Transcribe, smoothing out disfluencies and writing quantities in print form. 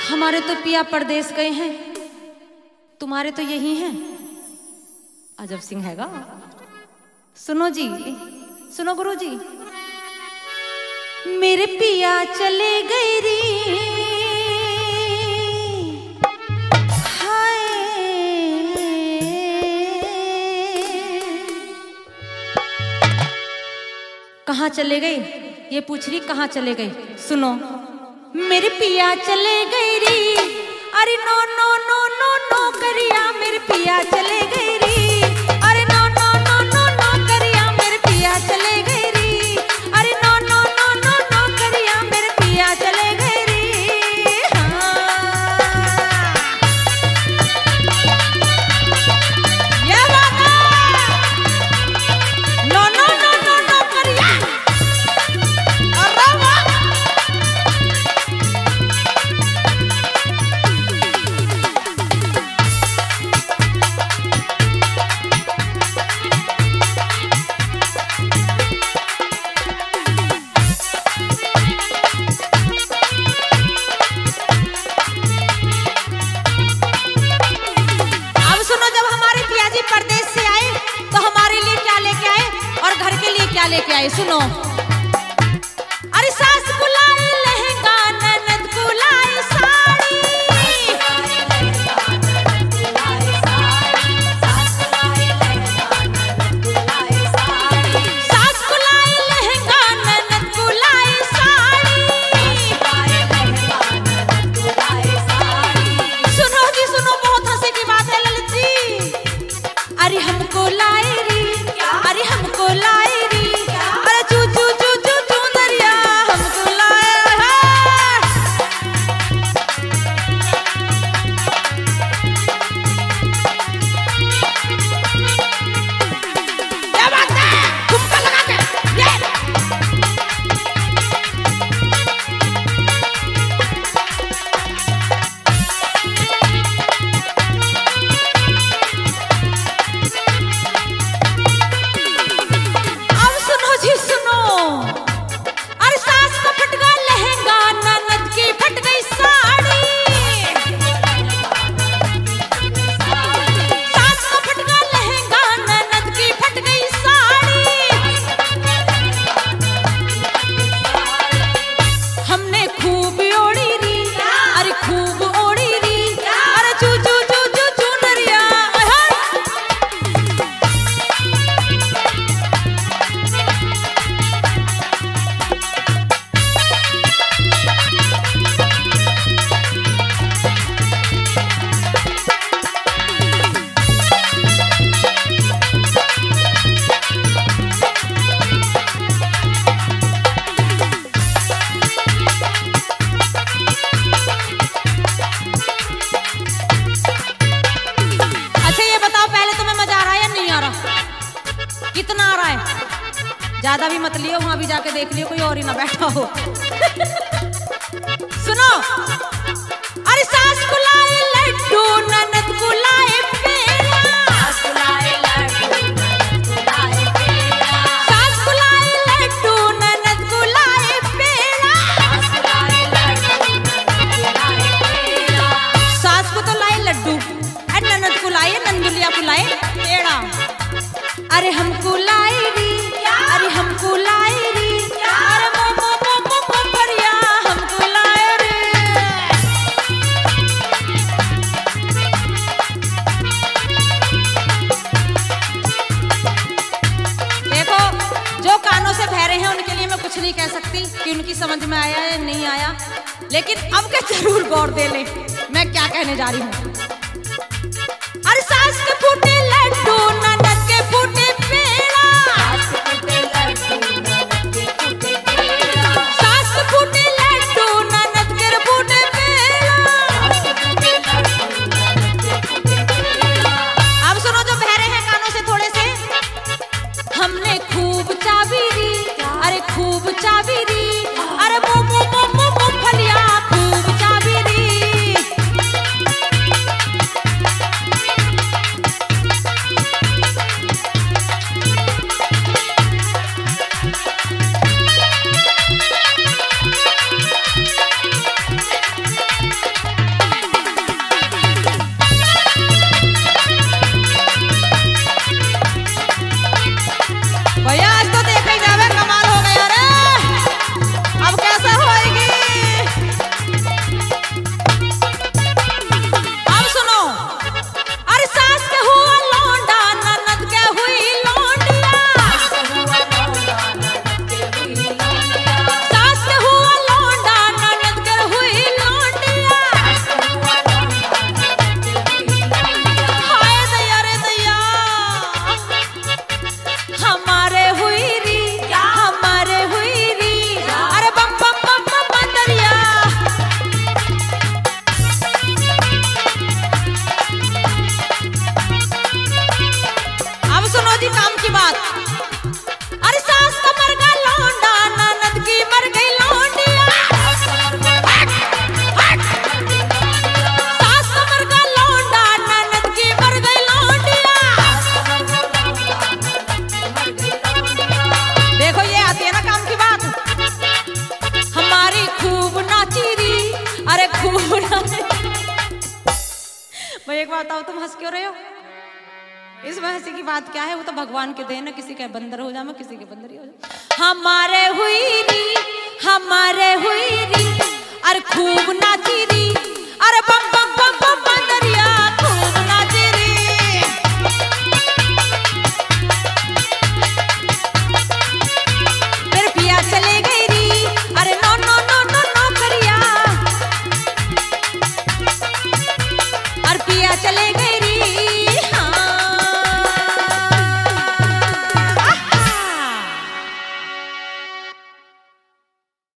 हमारे तो पिया परदेश गए हैं, तुम्हारे तो यही हैं। अजब सिंह हैगा। सुनो जी, सुनो गुरु जी, मेरे पिया चले गए रे, हाय कहाँ चले गए, ये पूछ रही कहाँ चले गए। सुनो, मेरे पिया चले गए रे, अरे no no no no no करिया, मेरे पिया चले गए रे, अरे no no no no no करिया, मेरे पिया चले गए रे, अरे no no no no no करिया, मेरे पिया चले गए रे। ये बात no no no no no करिया। लेके आए सुनो, अरे सास को लाई लहंगा, ननद को लाई साड़ी, सास को लाई लहंगा, ननद को लाई साड़ी। सुनो जी सुनो, बहुत हंसी की बात है ललित जी। अरे हमको लाई री, अरे हमको लाई ज्यादा भी मत लियो, वहां भी जाके देख लियो कोई और ही ना बैठा हो। सुनो, अरे सास को लाए लड्डू, ननद को लाए पेड़ा, सास को लाए लड्डू, ननद को लाए पेड़ा, सास को तो लाए लड्डू और ननद को लाए, नंदुलिया को लाए पेड़ा। अरे हमको लाई री, अरे हमको लाई री, अरे मो मो मो मो मो भरिया, हमको लाए रे। देखो, जो कानों से बहरे हैं उनके लिए मैं कुछ नहीं कह सकती कि उनकी समझ में आया या नहीं आया, लेकिन अब के जरूर गौर दे ले मैं क्या कहने जा रही हूँ। अरे सास के फूटे लड्डू, ननद के फूटे पेड़ा, सास के फूटे लड्डू, ननद के फूटे पेड़ा। अब सुनो जो बहरे हैं कानों से थोड़े से, हमने खूब चाबी दी, अरे खूब चाबी दी, अरे मो मो मो मो मो फलिया, खूब चाबी दी। एक बात बताओ, तुम हंस क्यों रहे हो? इसमें हंसी की बात क्या है? वो तो भगवान के देन है, किसी के बंदर हो जाए, किसी के बंदर ही हो जाए। हमारे हुई नी